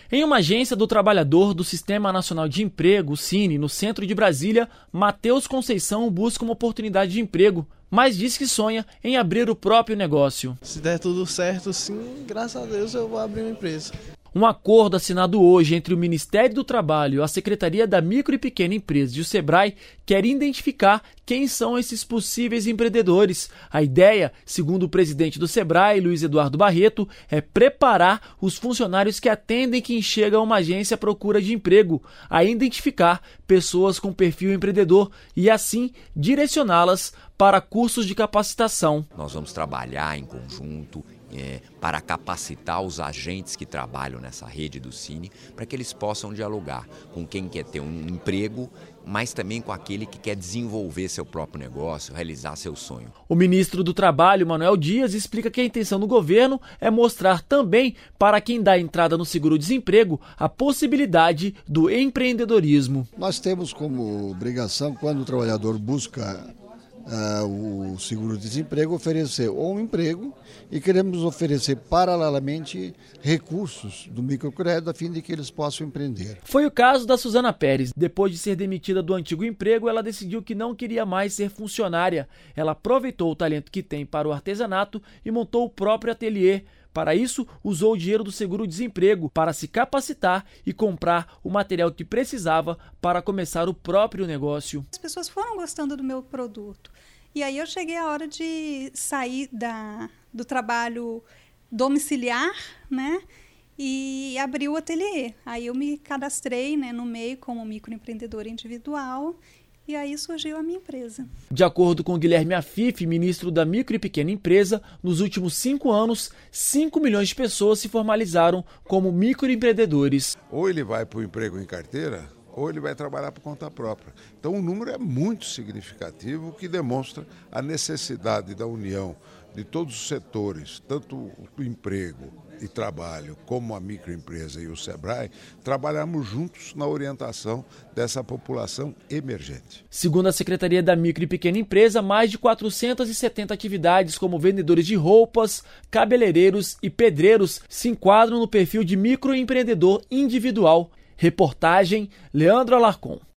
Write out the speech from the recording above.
Em uma agência do trabalhador do Sistema Nacional de Emprego, o SINE, no centro de Brasília, Matheus Conceição busca uma oportunidade de emprego, mas diz que sonha em abrir o próprio negócio. Se der tudo certo, sim, graças a Deus eu vou abrir uma empresa. Um acordo assinado hoje entre o Ministério do Trabalho, a Secretaria da Micro e Pequena Empresa e o Sebrae quer identificar quem são esses possíveis empreendedores. A ideia, segundo o presidente do Sebrae, Luiz Eduardo Barreto, é preparar os funcionários que atendem quem chega a uma agência à procura de emprego, a identificar pessoas com perfil empreendedor e assim direcioná-las para cursos de capacitação. Nós vamos trabalhar em conjunto para capacitar os agentes que trabalham nessa rede do SINE, para que eles possam dialogar com quem quer ter um emprego, mas também com aquele que quer desenvolver seu próprio negócio, realizar seu sonho. O ministro do Trabalho, Manuel Dias, explica que a intenção do governo é mostrar também para quem dá entrada no seguro-desemprego a possibilidade do empreendedorismo. Nós temos como obrigação, quando o trabalhador busca o seguro-desemprego, oferecer um emprego, e queremos oferecer paralelamente recursos do microcrédito a fim de que eles possam empreender. Foi o caso da Suzana Pérez. Depois de ser demitida do antigo emprego, ela decidiu que não queria mais ser funcionária. Ela aproveitou o talento que tem para o artesanato e montou o próprio ateliê. Para isso, usou o dinheiro do seguro-desemprego para se capacitar e comprar o material que precisava para começar o próprio negócio. As pessoas foram gostando do meu produto. E aí eu cheguei a hora de sair do trabalho domiciliar, né? E abrir o ateliê. Aí eu me cadastrei, né, no MEI como microempreendedora individual. E aí surgiu a minha empresa. De acordo com Guilherme Afif, ministro da Micro e Pequena Empresa, nos últimos 5 anos, 5 milhões de pessoas se formalizaram como microempreendedores. Ou ele vai para o emprego em carteira, ou ele vai trabalhar por conta própria. Então o número é muito significativo, que demonstra a necessidade da união de todos os setores, tanto o emprego e trabalho, como a microempresa e o Sebrae, trabalharmos juntos na orientação dessa população emergente. Segundo a Secretaria da Micro e Pequena Empresa, mais de 470 atividades como vendedores de roupas, cabeleireiros e pedreiros se enquadram no perfil de microempreendedor individual. Reportagem Leandro Alarcon.